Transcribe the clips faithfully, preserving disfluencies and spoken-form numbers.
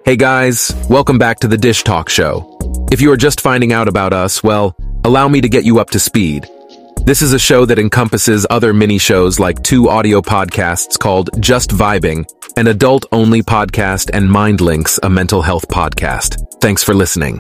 Hey guys, welcome back to the Dish Talk Show. If you are just finding out about us, well, allow me to get you up to speed. This is a show that encompasses other mini shows like two audio podcasts called Just Vibing, an adult-only podcast, and Mind Links, a mental health podcast. Thanks for listening.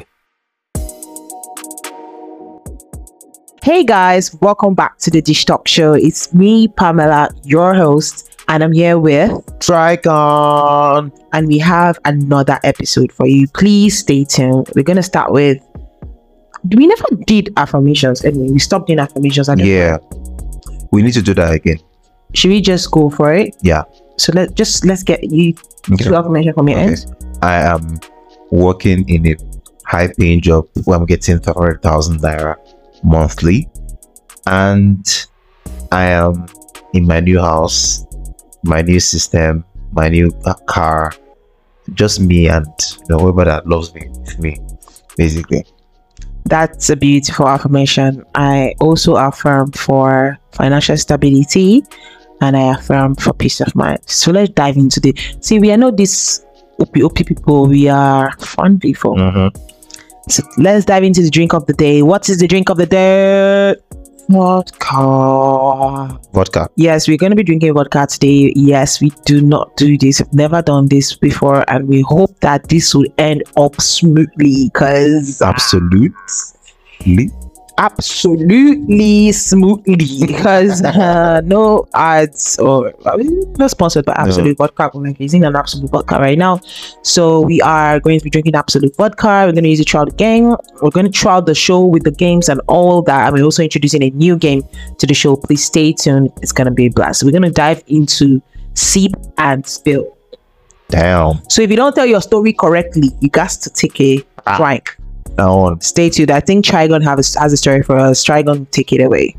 Hey guys, welcome back to the Dish Talk Show. It's me, Pamela, your host, and I'm here with Trigon, and we have another episode for you. Please stay tuned. We're gonna start with. We never did affirmations anyway. We stopped doing affirmations. At yeah, we need to do that again. Should we just go for it? Yeah. So let just let's get you Okay. two affirmation from your Okay. end. I am working in a high-paying job where I'm getting five hundred thousand naira monthly, and I am in my new house, my new system, my new uh, car, just me and you know, whoever that loves me, me, basically. That's a beautiful affirmation. I also affirm for financial stability, and I affirm for peace of mind. So let's dive into the. See, we are not this O P O P people. We are fun people. Mm-hmm. So let's dive into the drink of the day. What is the drink of the day? Vodka. Vodka. Yes, we're going to be drinking vodka today. Yes, we do not do this. I've never done this before, and we hope that this will end up smoothly because Absolutely. absolutely smoothly because uh, no ads or I mean, not sponsored by Absolute Vodka. We're like using an Absolute Vodka right now, so we are going to be drinking Absolute Vodka. We're going to use it throughout the game. We're going to try the show with the games and all that, and we're also introducing a new game to the show. Please stay tuned. It's going to be a blast. So we're going to dive into Sip and Spill. Damn. So if you don't tell your story correctly, you got to take a Ah. drink. Now on. Stay tuned. I think Trigon have a, has a story for us. Trigon, take it away.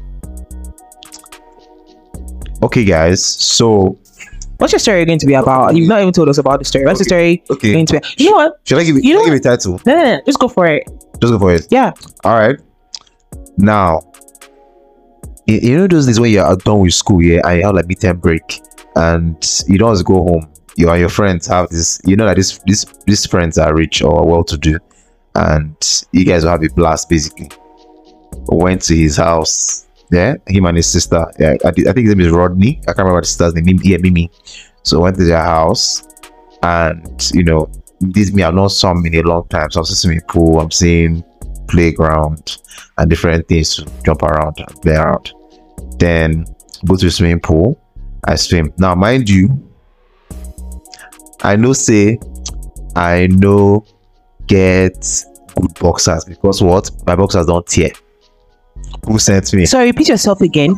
Okay, guys. So, What's your story going to be about? You've not even told us about the story. What's the story okay. going to be? You know what? Should I give it? You know should I give it a title? No, no, no. Just go for it. Just go for it. Yeah. All right. Now, you, you know those days when you're done with school, yeah, and you have like midterm break, and you don't want to go home. You and your friends have this. You know that this this these friends are rich or well-to-do, and you guys will have a blast. Basically, went to his house. Yeah, him and his sister. Yeah, I, I think his name is Rodney. I can't remember the sister's name. Mimi, yeah, Mimi. So went to their house, and you know, this me I've not saw him in a long time. So I'm seeing swimming pool. I'm seeing playground and different things to jump around and play around. Then go to the swimming pool. I swim. Now, mind you, I know say I know get good boxers because what? My boxers don't tear. Who sent me? Sorry, repeat yourself again.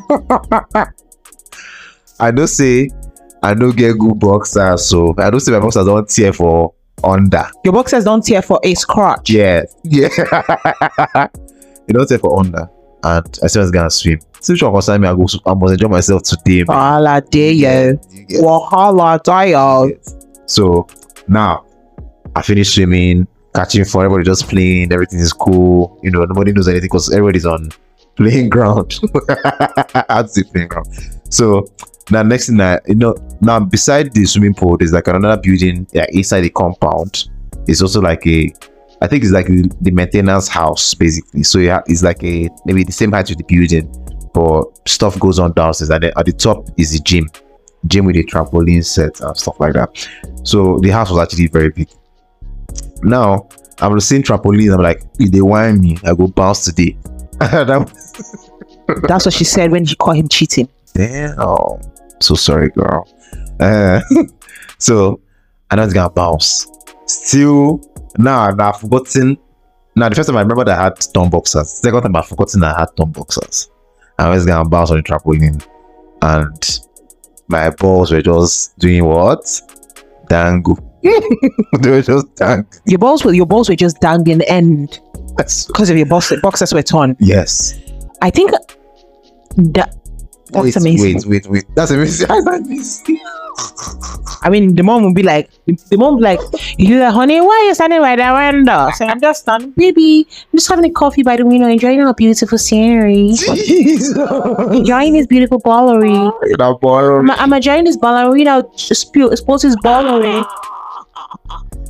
I know say I know get good boxers, so I don't say my boxers don't tear for under. Your boxers don't tear for a scratch. Yeah, yeah. You don't tear for under. And I still was gonna swim. So which one concern me, I go I must enjoy myself today. man. Wahala day yo. You get- Wahala day yo. So now I finished swimming, catching fun, everybody just playing, everything is cool. You know, nobody knows anything because everybody's on playing ground. I'd say playing ground. So now next thing that you know, now beside the swimming pool, there's like another building yeah, inside the compound. It's also like a I think it's like the, the maintenance house basically. So yeah, it's like a maybe the same height with the building, but stuff goes on downstairs, and then at the top is the gym. Gym with a trampoline set and stuff like that. So the house was actually very big. Now I'm seeing trampoline. I'm like, if they whine me, I go bounce today. That's what she said when she caught him cheating. Damn. So sorry, girl. Uh, so I know it's gonna bounce. Still, now nah, I've forgotten. Now the first time I remember that I had thumb boxers. Second time I've forgotten I had thumb boxers. I was gonna bounce on the trampoline, and my balls were just doing what? Dangle. They were just dang. Your balls were your balls were just dangling end because of your box, boxers were torn. Yes. I think that that's wait, amazing. Wait, wait, wait. That's amazing. I like this. I mean, the mom would be like, the mom would be like, you're like, honey, why are you standing by the window? So I'm just standing, baby. I'm just having a coffee by the window, enjoying our beautiful scenery. Enjoying this beautiful ballery. That ball. I'm, I'm enjoying this ballery. You know, just spill, expose his ballery.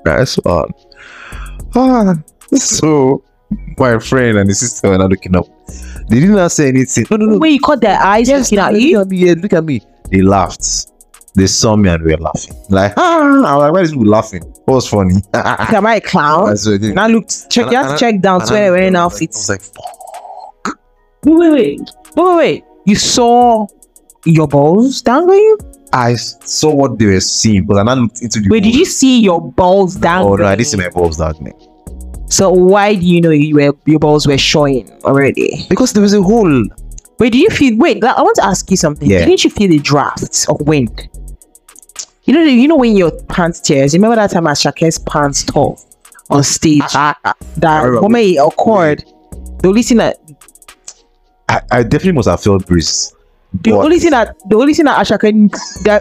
Nice one. Ah, so my friend and his sister were not looking up. They did not say anything. No, no, no. Wait, you caught their eyes Yes, looking at look you? at me. Yeah, look at me. They laughed. They saw me and we were laughing. Like, ah, I was like, why is people laughing? What was funny? Am I a clown? That's what it is. And I looked, check, And you I- have to and I- check down to And where I- they're wearing I was like- outfits. I was like, fuck. Wait, wait, wait, wait, wait, wait. You saw your balls dangling? I saw what they were seeing, but I now looked into the Wait, did hole. you see your balls dangling? Oh no, I didn't see my balls dangling. So why do you know you were your balls were showing already? Because there was a hole. Wait, did you feel? Wait, I want to ask you something. Yeah. Didn't you feel the draft of wind? You know, you know when your pants tears. Remember that time Ashake's pants tore on stage? that remember. moment it occurred. The only thing that I, I definitely must have felt breeze. the But- only thing that the only thing that Ashake that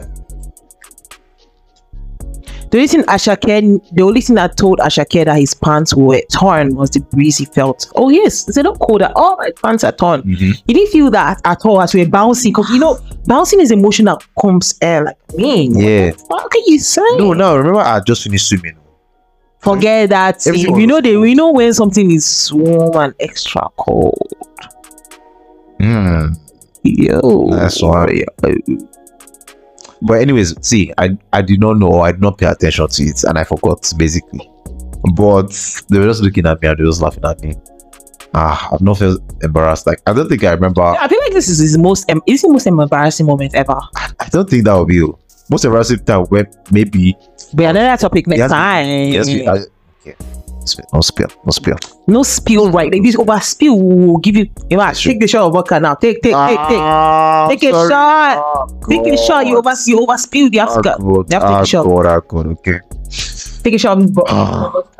the only thing Ashake the only thing that told Ashake that his pants were torn was the breeze he felt. Oh yes, it's not cold at all. My pants are torn. Mhm. He didn't feel that at all as we were bouncing, because you know bouncing is emotion that comes air like me. Yeah. What can you say? No, no. Remember, I just finished swimming. Forget that. Everything You was know they cold. we know when something is warm and extra cold. Hmm. Yo, That's why. But anyways, see, I I did not know. I did not pay attention to it, and I forgot basically. But they were just looking at me and they were just laughing at me. Ah, I've not felt embarrassed. Like I don't think I remember. I feel like this is his most em- is the most embarrassing moment ever. I don't think that would be you. Most embarrassing time where maybe But another topic next Yes, time. yes, we, I, okay. Spill, no spill, no spill. No spill, right? Like this over spill will give you. You know, True. take the shot of vodka now. Take, take, take, take. Ah, Take a sorry. shot. Ah, Take a shot. You over, you over spilled. You have to, Ah, go- God. you have to take Ah, a shot. God, ah, God, okay. Take a shot of vo- Ah. vodka.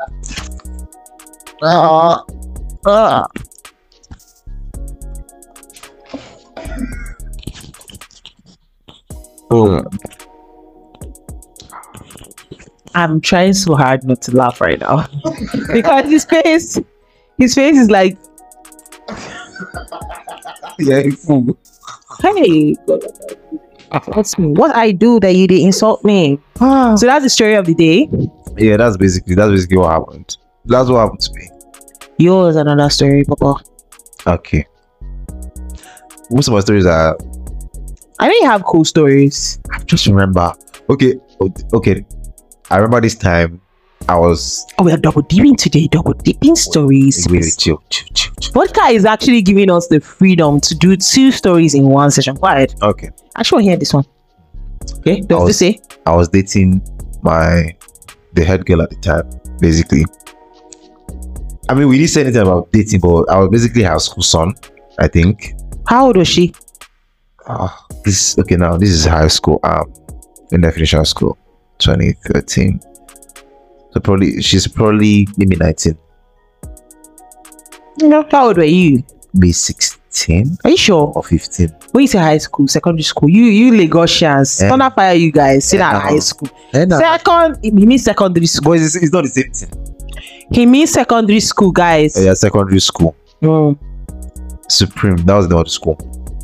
Ah, ah. Oh, I'm trying so hard not to laugh right now because his face, his face is like, yeah, you fool. hey, what's me? What I do that you did insult me? Ah. So that's the story of the day. Yeah, that's basically that's basically what happened. That's what happened to me. Yours another story, Papa. Okay. Most of my stories are I know you have cool stories. I just remember. Okay, o- okay. I remember this time I was Oh, we are double dipping today. Double dipping stories. wait, wait, chill, chill, chill, chill. Vodka is actually giving us the freedom to do two stories in one session. Quiet. Okay. I actually want to hear this one. Okay, I does was- this say? I was dating my the head girl at the time, basically. I mean, we didn't say anything about dating, but I was basically her school son, I think. How old was she? Ah, this okay now. This is high school. Um, in definition of school, twenty thirteen. So probably she's probably maybe nineteen, You know, how old were you? maybe sixteen Are you sure? or fifteen. When you say high school, secondary school, you you Lagosians, Yeah. thunder fire you guys. Say that Yeah. high school. And Second, he means secondary school. boys, it's, it's not the same thing. He means secondary school, guys. Yeah, secondary school. Mm. Supreme. That was the name of the school.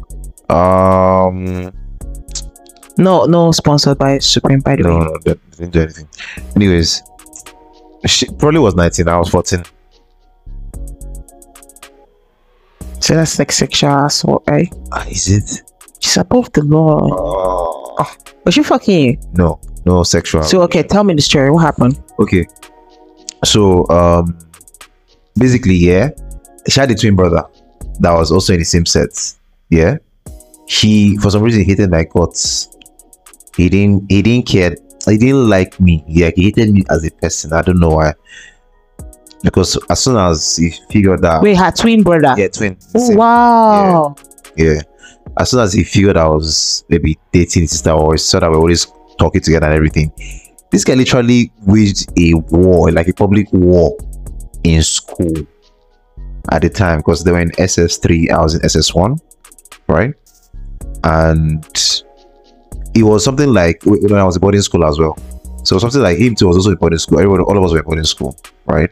Um, No, no, sponsored by Supreme, by the no, way. no, they didn't do anything. Anyways, she probably was nineteen. I was fourteen. So that's like sexual assault, right? Ah, is it? She's above the law. Oh, Was she fucking you? no, no sexual. So okay, tell me the story. What happened? Okay. So um basically, yeah, she had a twin brother that was also in the same set. Yeah. He for some reason hated my guts. He didn't he didn't care. He didn't like me. Yeah, he hated me as a person. I don't know why. Because as soon as he figured out Wait, her twin brother. yeah, twin. Oh, same, wow. yeah. As soon as he figured I was maybe dating his sister or he saw that we we're always talking together and everything, this guy literally waged a war, like a public war in school at the time because they were in S S three, I was in S S one, right? And it was something like when I was in boarding school as well. So something like him too was also in boarding school. Everybody, all of us were in boarding school, right?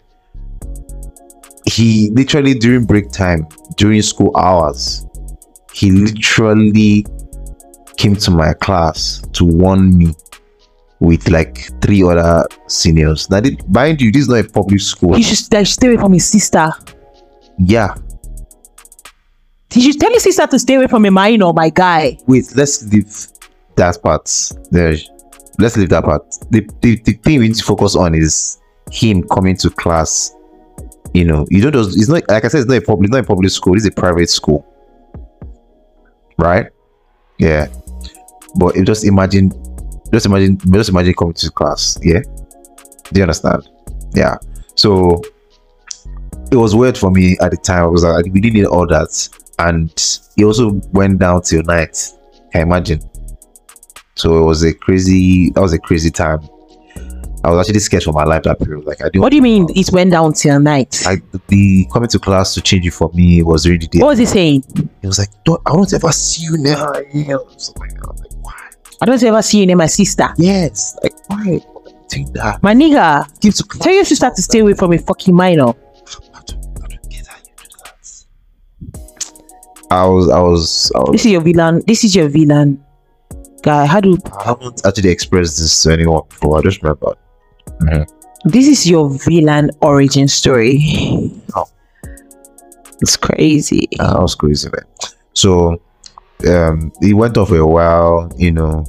He literally during break time, during school hours, he literally came to my class to warn me with like three other seniors. Now, they, mind you, this is not a public school. He should like, stay away from his sister. Yeah. He should tell his sister to stay away from a minor, my guy. Wait, let's leave that part. There. Let's leave that part. The, the, the thing we need to focus on is him coming to class. You know, you don't just, it's not, like I said, it's not a public, not a public school, it's a private school. Right? Yeah. But you just imagine, just imagine, just imagine coming to class. Yeah. Do you understand? Yeah. So it was weird for me at the time. I was like, we didn't need all that. And it also went down till night. Can you imagine? So it was a crazy, that was a crazy time. I was actually scared for my life that period. Like I didn't. What do you mean it went down till night? Like the coming to class to change it for me was during the day. What was he saying? He was like, don't, I don't ever see you now. I was like, why? I don't ever see you near my sister. Yes. Like why? Take that. My nigga, Give to tell your sister to stay away from a fucking minor. I don't, I don't get how you do that. I was, I was, I was. This is your villain. This is your villain. Guy, how do I haven't actually expressed this to anyone before. I just remember. Mm-hmm. this is your villain origin story? Oh. It's crazy. Uh, that was crazy, man. So, um, he went off for a while, you know.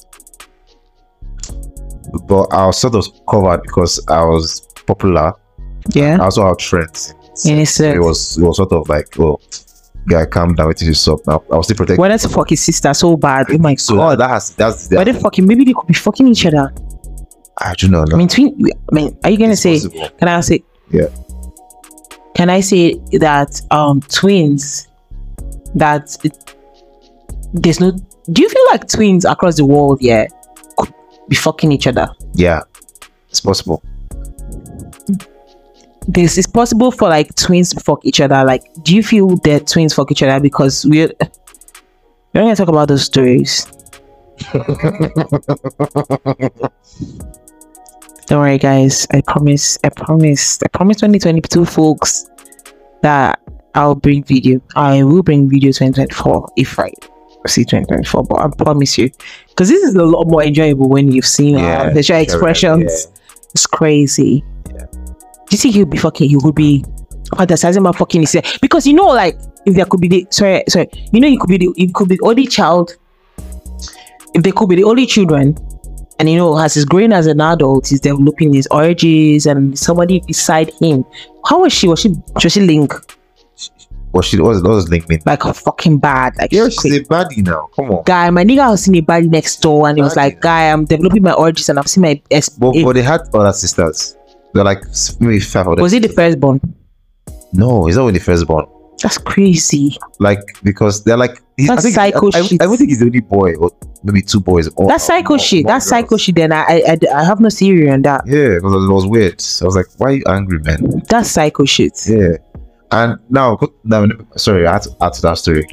But I was sort of covered because I was popular. Yeah. I also had friends. Yes, It was, it was sort of like, oh, guy, calm down. What is this up now? I was still protected. Why does fuck his sister so bad? Oh my So god. that has that's Why that. they fucking? Maybe they could be fucking each other. I do not know. I mean, twin. I mean, are you gonna It's say? possible. Can I say? Yeah. Can I say that um twins that it- there's no? Do you feel like twins across the world, yeah, could be fucking each other? Yeah, it's possible. This is possible for like twins to fuck each other. Like, do you feel that twins fuck each other? Because we're we're not gonna talk about those stories. Don't worry, guys. I promise. I promise. I promise. twenty twenty-two, folks, that I'll bring video. I will bring video twenty twenty-four if I see twenty twenty-four. But I promise you, because this is a lot more enjoyable when you've seen Yeah, uh, facial sure, expressions. It's crazy. Yeah. Do you think he'll be fucking? He would be fantasizing about fucking himself, because you know, like, if there could be the sorry, sorry, you know, you could be the it could be the only child. If they could be the only children, and you know, as he's growing as an adult, he's developing his urges, and somebody beside him. How was she? Was she? Was she link? What she was, what was Link mean? Like fucking bad? Like, Yeah, she's she's a baddie now. Come on. guy, my nigga was seen a body next door, and he was like, guy, I'm developing my urges, and I've seen my ex. But, but they had other sisters. They're like maybe five of them. Was he the firstborn? No, he's not really the firstborn. That's crazy. Like because they're like he's, That's I think, psycho I, I, shit. I don't think he's the only boy, or maybe two boys. Or, That's psycho or- shit. or That's psycho girls. shit. Then I, I, I, I have no theory on that. Yeah, because it was weird. I was like, why are you angry, man? That's psycho shit. Yeah. And now, now sorry, I had to add to that story.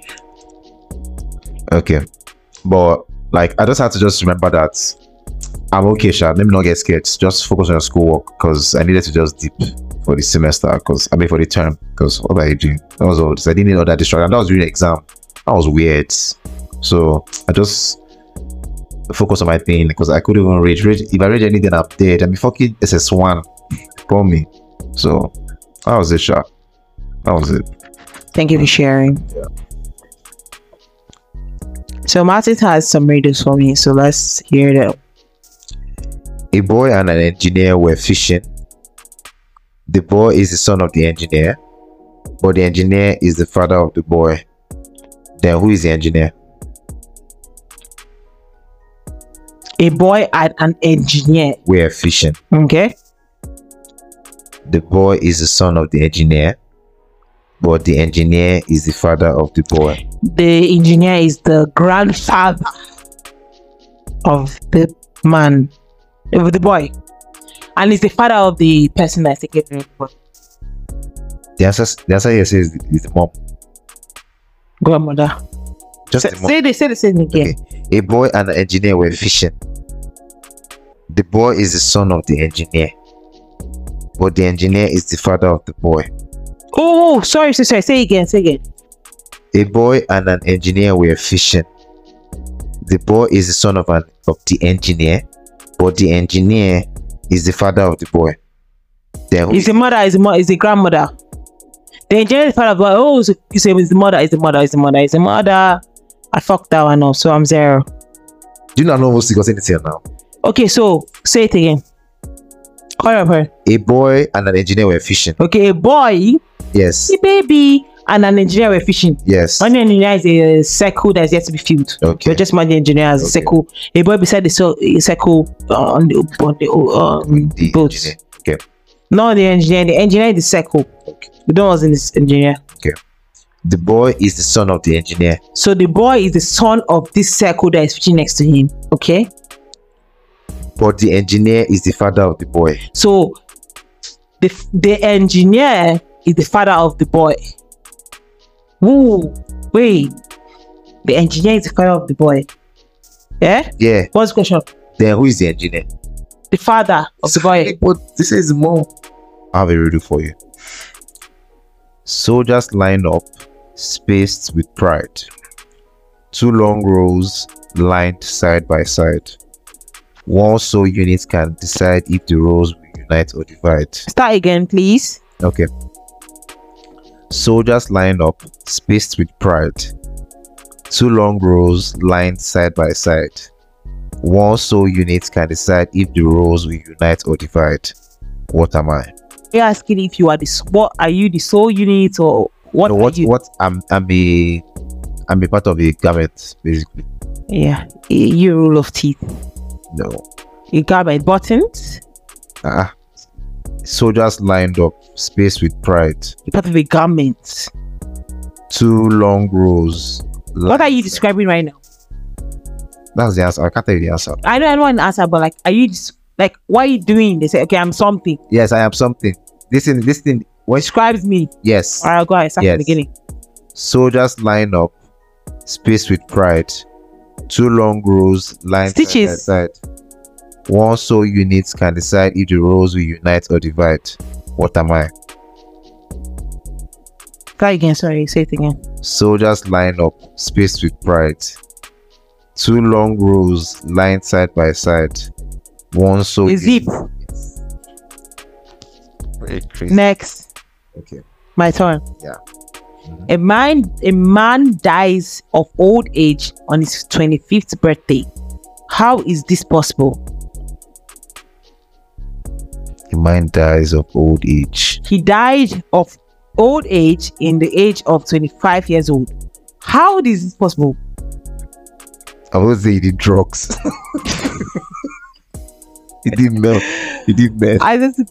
Okay. But like I just had to just remember that I'm okay, Sha. Let me not get scared. Just focus on your schoolwork because I needed to just dip for the semester because I mean for the term because what are you doing? That was all. I didn't need all that distraction. And that was during the exam. That was weird. So I just focus on my thing because I couldn't even read. read if I read anything up there, then be fucking S S one for me. So that was it, Sha. That was it. Thank you for sharing. Yeah. So Martin has some readers for me, so let's hear them. A boy and an engineer were fishing. The boy is the son of the engineer, but the engineer is the father of the boy. Then who is the engineer? A boy and an engineer. Were fishing. Okay. The boy is the son of the engineer, but the engineer is the father of the boy. The engineer is the grandfather of the man, of the boy, and is the father of the person that's taking care of the boy. The answer, the answer here says is the mom. Grandmother. Just Say, the mom. say the say the same again. Okay. A boy and an engineer were fishing. The boy is the son of the engineer, but the engineer is the father of the boy. Oh, sorry, sorry, sorry. Say again. Say again. A boy and an engineer were fishing. The boy is the son of an of the engineer, but the engineer is the father of the boy. Then who Is the mother, is the mo- is the grandmother. The engineer is the father of the boy. Oh, so you say it's the mother, is the mother, is the mother, is the mother. I fucked that one up, so I'm zero. do you not know what's got anything now? Okay, so say it again. Call up her. A boy and an engineer were fishing. Okay, a boy, Yes. a baby, and an engineer were fishing. Yes. One engineer is a circle that's yet to be filled. Okay. But just imagine the engineer as a Okay. circle. A boy beside the so- a circle uh, on the on the um, The boat. engineer. Okay. No, the engineer. The engineer is the circle. Okay. The don't was in this engineer. The boy is the son of the engineer. So the boy is the son of this circle that is fishing next to him. Okay. But the engineer is the father of the boy. So the the engineer is the father of the boy. Woo, wait. The engineer is the father of the boy. Yeah? Yeah. What's the question? Then who is the engineer? The father of the boy. But this is more. I have a riddle for you. Soldiers line up, spaced with pride. Two long rows lined side by side. One so unit can decide if the rows will unite or divide. Start again, please. Okay. Soldiers line up, spaced with pride. Two long rows lined side by side. One sole unit can decide if the rows will unite or divide. What am I? You're asking if you are the s- what are you the sole unit or what? No, are what you? what I'm I'm a I'm a part of a garment basically. Yeah, a you rule of teeth. No. A garment buttons. Ah. Soldiers lined up, spaced with pride. You're part of a garment. Two long rows. What are you lined- describing right now? That's the answer. I can't tell you the answer. I don't, I don't want to answer, but like, are you just like, what are you doing? They say, okay, I'm something. Yes, I am something. Listen, listen. What? Describes me. Yes. All right, go ahead. Start Yes. from the beginning. Soldiers line up, spaced with pride. Two long rows lined Stitches. side by side. One sole unit can decide if the rows will unite or divide. What am I? Try again. Sorry, say it again. Soldiers line up, spaced with pride. Two long rows lined side by side. One sole A zip. Yes. Very crazy. Next, Okay. my turn. Yeah. A man, a man dies of old age on his twenty-fifth birthday. How is this possible? A man dies of old age. He died of old age in the age of twenty-five years old. How is this possible? I would say he did drugs. He did meth. He did meth. I just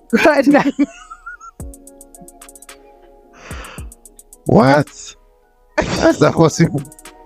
What? That's that possible.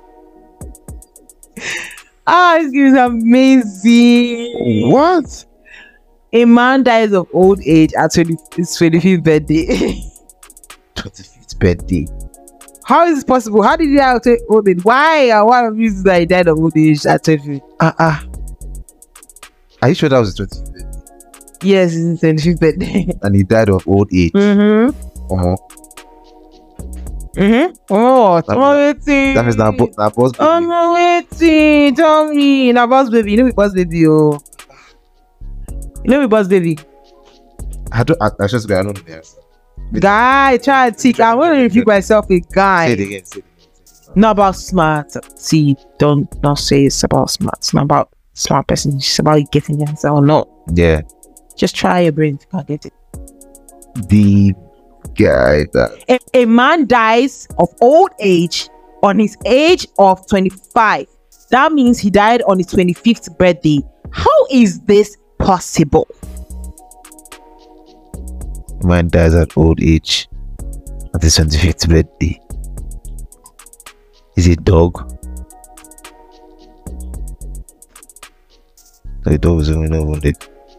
ah, this is amazing. What? A man dies of old age at twenty, his twenty-fifth birthday. twenty-fifth birthday. How is this possible? How did he die of old age? Why? And why of reasons that he died of old age at twenty-fifth? Ah ah. Are you sure that was his twenty-fifth birthday? Yes, it's his twenty-fifth birthday. And he died of old age. mm-hmm. Uh-huh. Mm-hmm. Oh, That I'm waiting. That means that bo- that boss baby. I'm waiting. Tell me. Now, boss baby. You know me, boss baby. Oh. You know me, boss baby. I don't. I, I just I don't know the answer. Guy, try to think. I want to repeat myself a guy. Say it again. Say it again. Not about smart. See, don't not say it's about smart. It's not about smart person. It's about getting the answer or not. Yeah. Just try your brain to can't get it. The guy that A, a man dies of old age on his age of twenty-five. That means he died on his twenty-fifth birthday. How is this possible? man dies at old age at his twenty-fifth birthday. Is it a dog? The dog is only wounded.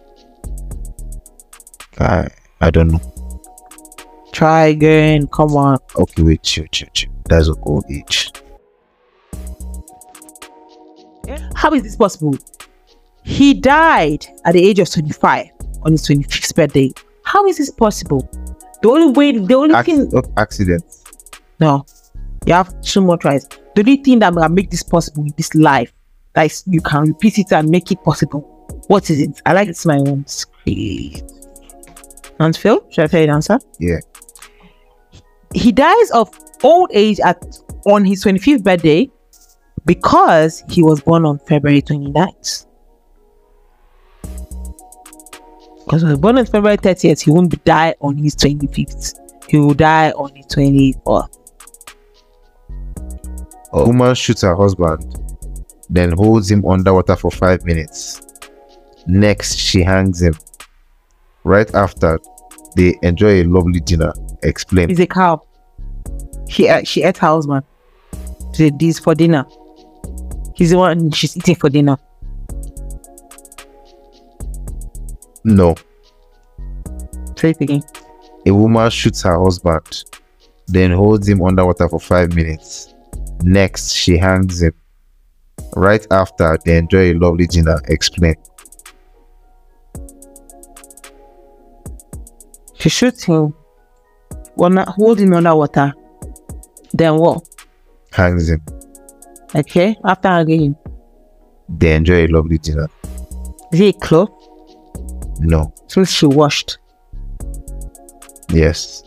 I I don't know. Try again. Come on. Okay, wait, chill, chill, chill. That's of old age. How is this possible? He died at the age of twenty-five on his twenty-fifth birthday. How is this possible? The only way, the only Ac- thing, of accidents. no, you have two more tries. The only thing that will make this possible in this life, that is, you can repeat it and make it possible, What is it? I like it's my own script. And Phil, should I tell you the answer? Yeah. He dies of old age at on his twenty-fifth birthday because he was born on February twenty-ninth. Because he was born on February thirtieth, he won't die on his twenty-fifth. He will die on his twenty-fourth. A woman shoots her husband, then holds him underwater for five minutes. Next, she hangs him. Right after, they enjoy a lovely dinner. Explain. He's a cow. She uh, she ate her husband. She did this for dinner. He's the one she's eating for dinner. No. Say it again. A woman shoots her husband, then holds him underwater for five minutes. Next, she hangs him. Right after, they enjoy a lovely dinner. Explain. She shoots him, well, not hold him underwater. Then what? Hangs him. Okay, after hanging him. They enjoy a lovely dinner. Is he a cloth? No. Since she washed. Yes.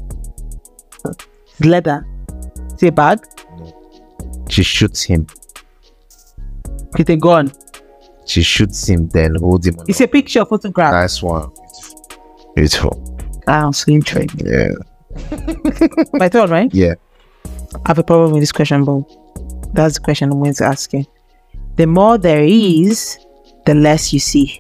Leather. Is he a bag? She shoots him. With a gun. She shoots him, then holds him. It's a picture, photograph. Nice one. Beautiful. Ah, slim trade. Yeah. My third, right? Yeah. I have a problem with this question, but that's the question I'm going to ask you. The more there is, the less you see.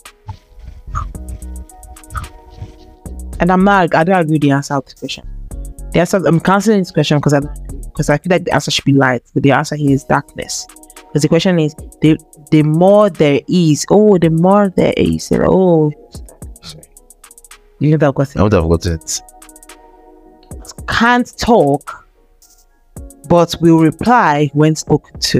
And I'm not, I don't agree with the answer of this question. The answer, I'm canceling this question because I because I feel like the answer should be light, but the answer here is darkness. Because the question is, the the more there is, oh, the more there is, oh, you know that question. I would have got it. Can't talk, but will reply when spoken to.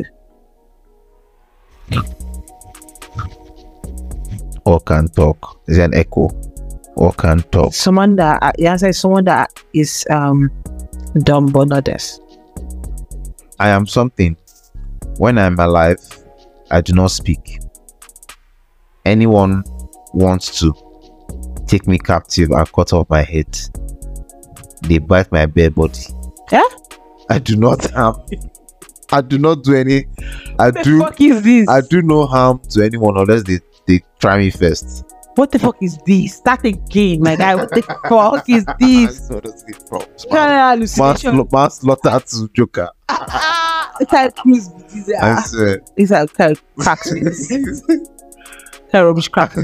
Or can talk. Is an echo. Or can talk. Someone that uh, the answer is someone that is um dumb but not deaf. I am something. When I'm alive, I do not speak. Anyone wants to take me captive and cut off my head. They bite my bare body. Yeah? I do not harm. I do not do any. I What the do. fuck is this? I do no harm to anyone unless they, they try me first. What the fuck is this? Start again, my guy. What the fuck is this? Kind of hallucination. Manslaughter to Joker. It's like cruise. I swear. It's like kind of cracks. Kind of rubbish crack.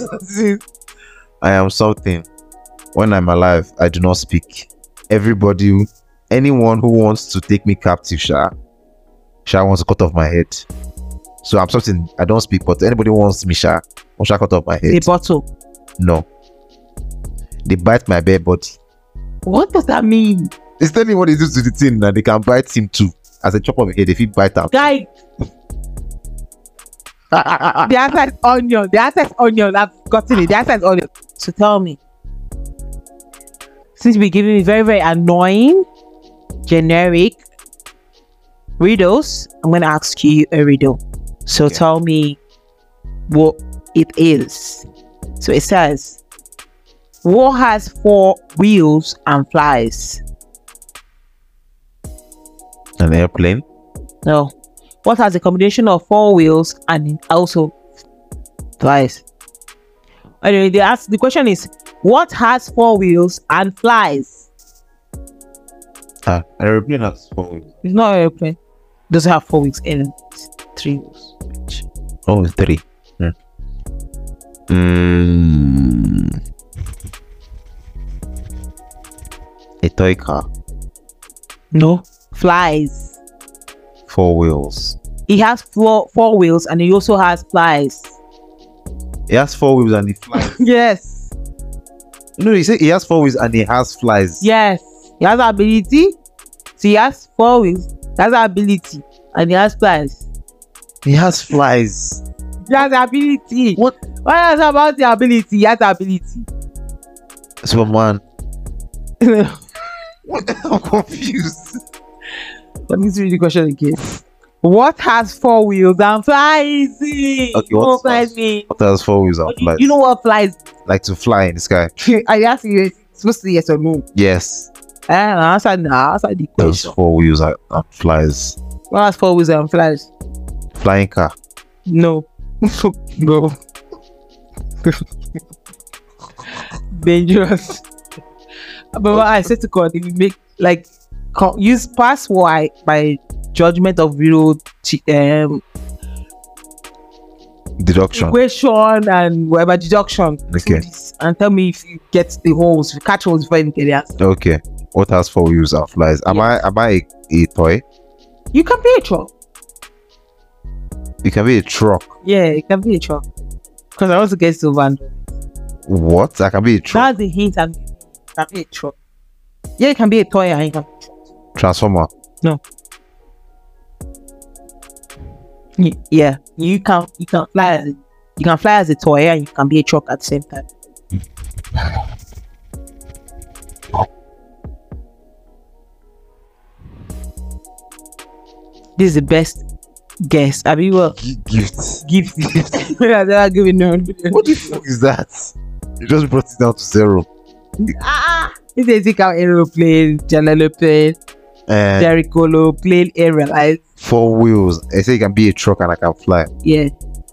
I am something. When I'm alive, I do not speak. Everybody, anyone who wants to take me captive, Sha, Sha wants to cut off my head. So I'm something. I don't speak, but anybody who wants me, Sha, wants to cut off my head. A bottle. No. They bite my bare body. What does that mean? It's telling me what they do to the thing that they can bite him too. As a chop of a head, if he bite out. Guy. The answer is onion. The answer is onion. I've gotten it. The answer is onion. So tell me. Since you're giving me very, very annoying, generic riddles, I'm going to ask you a riddle. So Okay. tell me what it is. So it says, what has four wheels and flies? An airplane. No. What has a combination of four wheels and it also flies? Anyway, the, ask, the question is, what has four wheels and flies? Ah, an airplane has four wheels. It's not an airplane. It doesn't have four wheels in it. It's three wheels. Bitch. Oh, it's three. Hmm. Mm. A toy car. No. Flies. Four wheels. He has four four wheels and he also has flies. He has four wheels and he flies. Yes. No, he said he has four wheels and he has flies. Yes. He has the ability. So he has four wheels. He has the ability. And he has flies. He has flies. He has the ability. What? What is about the ability? He has the ability. Superman. I'm confused. Let me see the question again. What has four wheels and flies? Okay, What what flies has, me? what has four wheels and You, flies? you know what flies? Like to fly in the sky. I asked you, it's supposed to be yes or no. Yes. Eh, I answered no. I answered the Those question. four wheels and, and flies. What has four wheels and flies? Flying car. No. No. Dangerous. But what I said to God, if you make like co- use pass Y by judgment of real t- um Deduction. equation and whatever deduction. do Okay. this and tell me if you get the holes, if you catch holes before you get the answer. Okay. What has four wheels and flies? Am Yes. I am I a, a toy? You can be a truck. You can be a truck. Yeah, it can be a truck. Because I also get to van. What? I can be a truck. That's the hint I'm giving you. It can be a truck. Yeah, it can be a toy and it can be a truck. Transformer. Y- Yeah, you can you can fly as a, you can fly as a toy and you can be a truck at the same time. This is the best guess. I mean, well, Gift. give I've never given no. What the fuck is that? You just brought it down to zero. Ah, if they take out aeroplane, Jalalo plane, And Jericho plane, aerial, four wheels. I say it can be a truck and I can fly. yeah.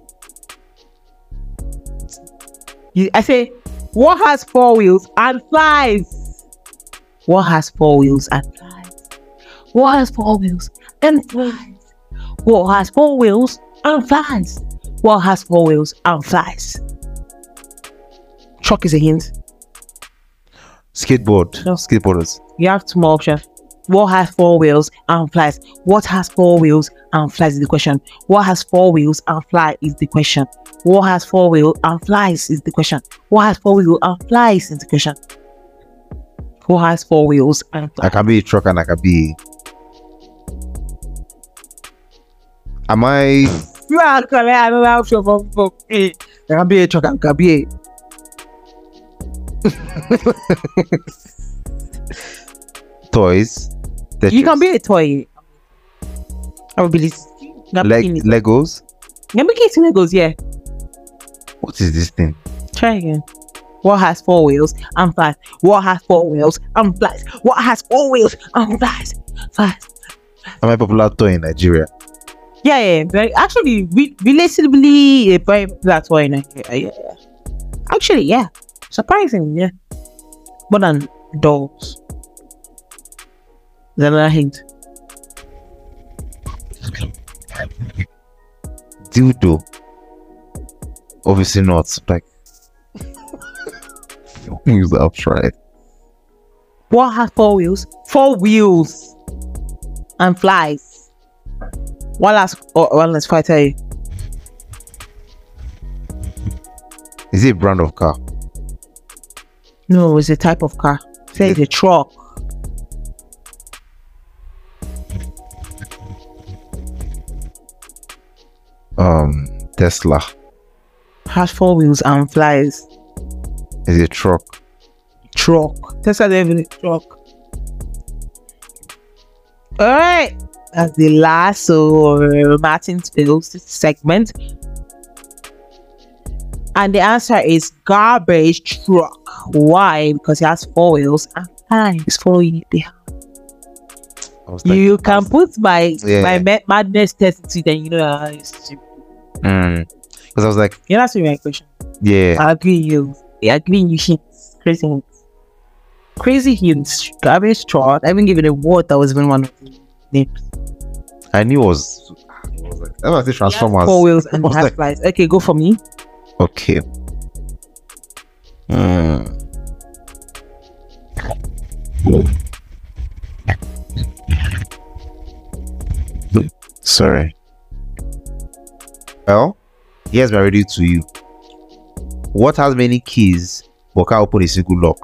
You, I say, what has four wheels and flies? What has four wheels and flies? What has four wheels and flies? What has four wheels and flies? What has four wheels and flies? Truck is a hint. Skateboard. No. Skateboarders. You have two more options. What has four wheels and flies? What has four wheels and flies is the question. What has four wheels and fly is the question. What has four wheels and flies is the question. What has four wheels and flies is the question. What has four wheels and I flies? can be a truck and I can be. Am I? You are correct. I don't have option for for eh. I can be a truck. I can be a. Toys? You can be a toy. I will believe. Leg- Legos? You can be getting Legos, yeah. What is this thing? Try again. What has four wheels and flies? What has four wheels and flies? What has four wheels and flies? Flies. Am I a popular toy in Nigeria? Yeah, yeah. Very, actually, re- relatively a very popular toy in Nigeria. Yeah, yeah. Actually, yeah. Surprising, yeah. More than dolls. Is another hint. Dildo? Obviously not. Like, use that. I've tried. What has four wheels? Four wheels and flies. One last, oh, one last fight. Tell you. Is it a brand of car? No, it's a type of car. Say it's a truck. Um, Tesla. Has four wheels and flies. Is it a truck? Truck. Tesla don't even a truck. Alright. That's the last so uh, Martin's Fields segment. And the answer is garbage truck. Why? Because it has four wheels and flies following it behind. I was like, You can put my Yeah. my ma- madness test into it, and you know how it's stupid. because I was like, You're not answering my question. yeah. I agree you. I agree you hints. Crazy hints. Crazy hints. Garbage truck. I even given a word that was even one of the names. I knew it was. I was like, I was like Transformers. Four wheels and I was has like, flies. Okay, go for me. okay. Mm. Sorry. Well, here's my ready to you. What has many keys but can't open a single lock?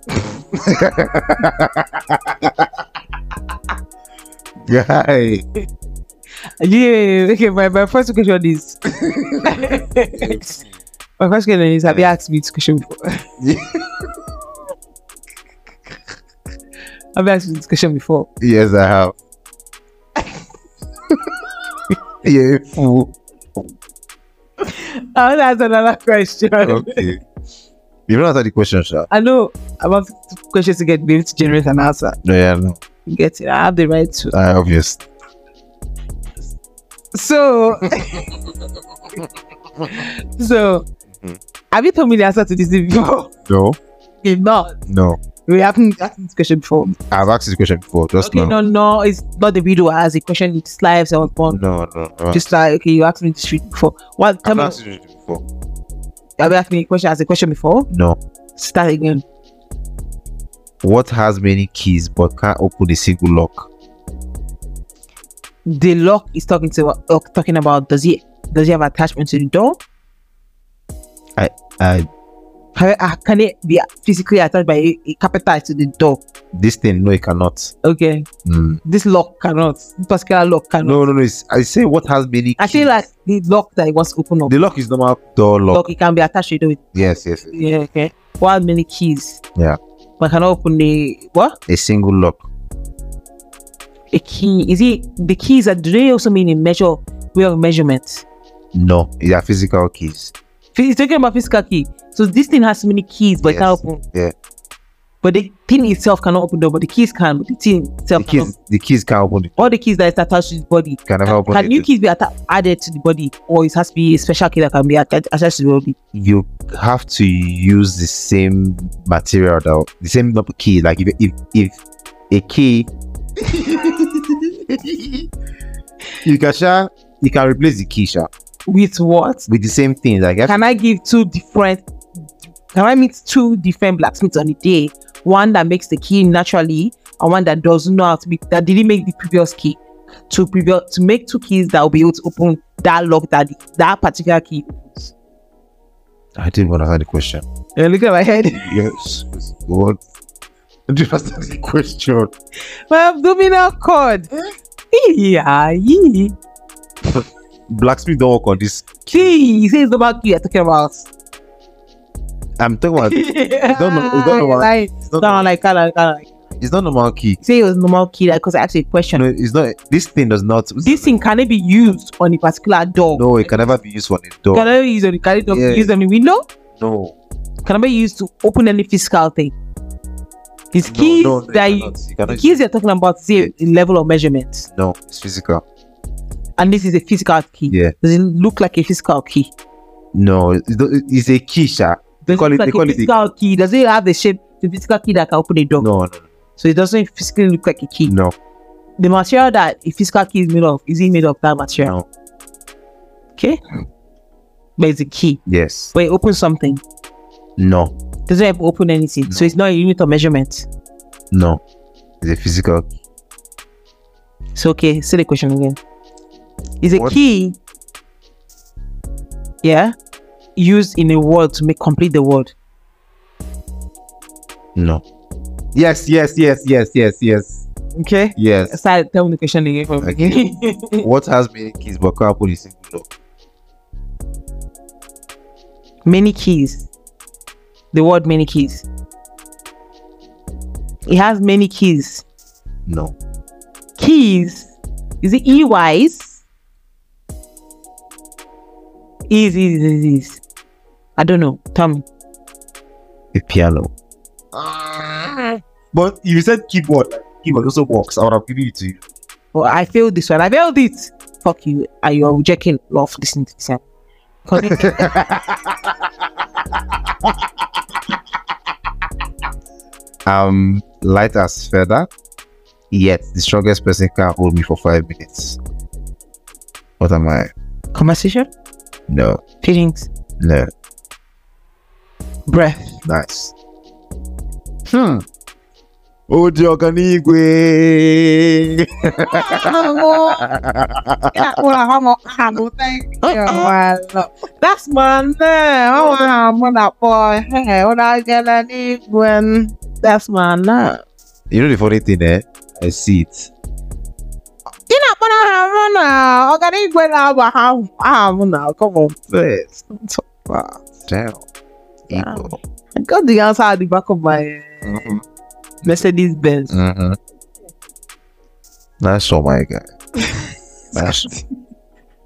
Guy. Yeah, okay, my, my first question is my first question is have you asked me this question before? Have you asked me this question before? Yes, I have. Yeah, fool. I want to ask another question. Okay. You don't answer the question, sir. I know I want questions to get me to generate an answer. No, yeah, no. You get it. I have the right to. Uh, obvious. So, so have you told me the answer to this before? No, If not, no. we haven't asked this question before. I've asked this question before. Just Okay, now. no, no, it's not the video as a question. It's live. So I was born. No, no, no. Just like okay, you asked me this street before. What? Tell I've me. asked this question before. Have you asked me a question as a question before? No. Start again. What has many keys but can't open a single lock? The lock is talking to uh, talking about. Does he does he have attachment to the door? I, I, How, uh, can it be physically attached by a, a capital to the door? this thing, no, it cannot. Okay, Mm. this lock cannot. This particular lock cannot. No, no, no. It's, I say what has many keys. I feel like the lock that he wants to open up. the lock is normal door lock. Lock, it can be attached to the door. Yes, yes, yes. Yeah, okay. What many keys? Yeah. But cannot open the what? A single lock. A key. Is it the keys that do they also mean in measure way of measurement? No, they are physical keys. He's talking about physical key. So this thing has many keys, but it can't Yes. open. Yeah. But the thing itself cannot open the door, but the keys can. But the thing The itself cannot. keys, the keys can't open it. All the keys that is attached to the body. Can never open Can it. new keys be atta- added to the body, or it has to be a special key that can be atta- attached to the body? You have to use the same material, though. The same number key. Like if if if a key, you can sha, you can replace the key, sha, With what? with the same thing. Like you have Can I give two different? Can I meet two different blacksmiths on a day? One that makes the key naturally, and one that doesn't know how to make that didn't make the previous key. To previous to make two keys that will be able to open that lock that the, that particular key opens. I didn't understand the question. You're looking at my head. Yes. What? I didn't understand the question. My abdominal cord. Yeah, yeah. Blacksmith don't work on this. Key. He says about key you're talking about. I'm talking about. It's not no- it's not normal. Like, It's no, not, like, kind of, kind of. it's not normal key. Say it was normal key because I asked you a question. No, it's not. This thing does not. This thing can it be used on a particular door? No, it can never be used for a door. Can it be used on can it Yeah. be used on a window? No. Can it be used to open any physical thing? It's No, keys no, no, that you you, cannot. You the cannot keys you're talking about is a a level of measurement, No, it's physical. and this is a physical key. Yeah. Does it look like a physical key? No, it's, it's a key, sha. They Does call it it. look They like call a it. a- physical key? Does it have the shape, the physical key that can open a door? No, no, So it doesn't physically look like a key. no, The material that a physical key is made of, is it made of that material? no. Okay. But it's a key. Yes. But it opens something. No, Doesn't have to open anything. So No. it's not a unit of measurement. no. It's a physical. key. So okay, say the question again. Is a What? key, yeah, used in a word to make complete the word? No. Yes, yes, yes, yes, yes, yes, Okay. yes. Start tell me the question again from the Okay. beginning. What has many keys but can't open a single lock? Many keys. The word many keys. It has many keys. No. Keys. Is it E wise? Is is is is. I don't know. Tell me. A piano. But you said keyboard. like, Keyboard also works. I would have given it to you. Oh, I failed this one. I failed it. Fuck you. Are you rejecting love listening to this? one? 'Cause um, light as feather. Yet the strongest person can't hold me for five minutes. What am I? conversation, No, feelings, no. breath. Nice. Hmm. Ojo Kanigwe. That's my name. That boy. That's my name. You know the funny thing, eh? I see it. Come on, First. wow. Damn. Wow. Ego. I got the answer at the back of my uh, Mm-hmm. Mercedes Benz. Mm-hmm. Nice one, my guy. Nice.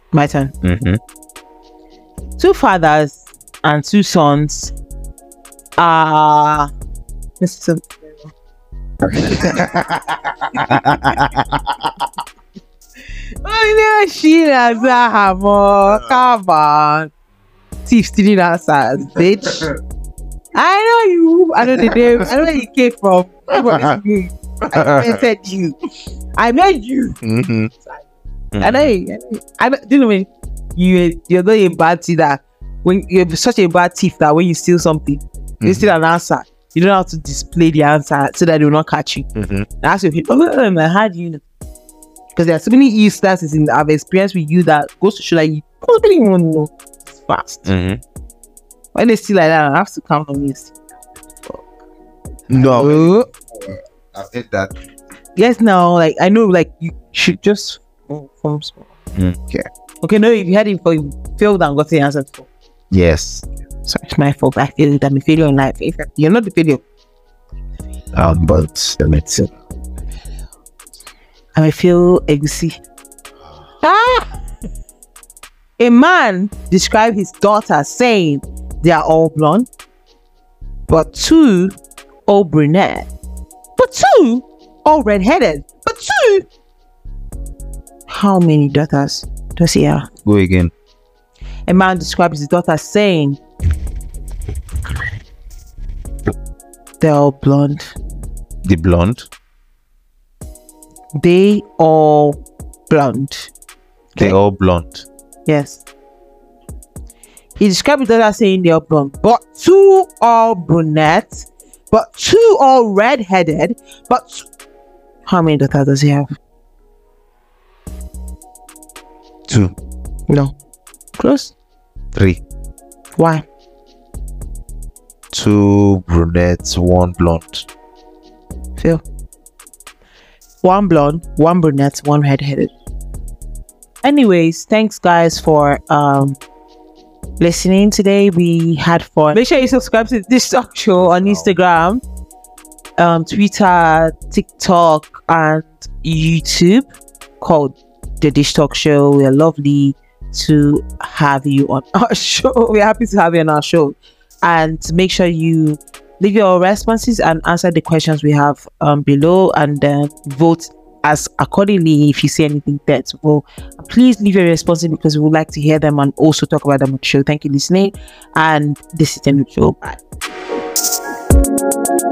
My turn. Mm-hmm. Two fathers and two sons are. Mister Oh, no, she has a hammer. Come on. Thief stealing answers, bitch. I know you. I know the name. I know where you came from. I said you. I made you. Mm-hmm. I know you. I know you. I know, do you know when you, you're not a bad thief that when you're such a bad thief that when you steal something, Mm-hmm. you steal an answer. You don't have to display the answer so that they will not catch you. Mm-hmm. That's your oh, how do you know? Because there are so many instances in I've experienced with you that goes to show that you probably even know it's fast. Mm-hmm. When they steal like that, I have to count on you. No, I've heard that. Yes, now, like I know, like you should just oh, from small. Mm. Okay. Okay, no, if you had it for you failed and got the answer for. Yes. Sorry, it's my fault. I failed. I'm a failure in life. If you're not the failure, Um, but let's see. I'm a fail egusi. Ah! A man described his daughter saying they are all blonde, but two all brunette, but two all red-headed, but two. How many daughters does he have? Go again. A man describes his daughter saying they're all blonde. The blonde. They all blonde. They all blonde. Yes. He described his daughter saying they're blonde, but two all brunette, but two all red-headed, but two. How many daughters does he have? Two. No. Close. Three. Why? Two brunettes, one blonde. Phil. One blonde, one brunette, one red-headed. Anyways, thanks guys for um listening today. We had fun. Make sure you subscribe to this talk show on Instagram, um, Twitter, TikTok, and YouTube called The Dish Talk Show. We are lovely to have you on our show. We're happy to have you on our show. And make sure you leave your responses and answer the questions we have um, below, and then vote as accordingly if you see anything that's well. Please leave your responses because we would like to hear them and also talk about them on the show. Thank you for listening, and this is the new show. Bye.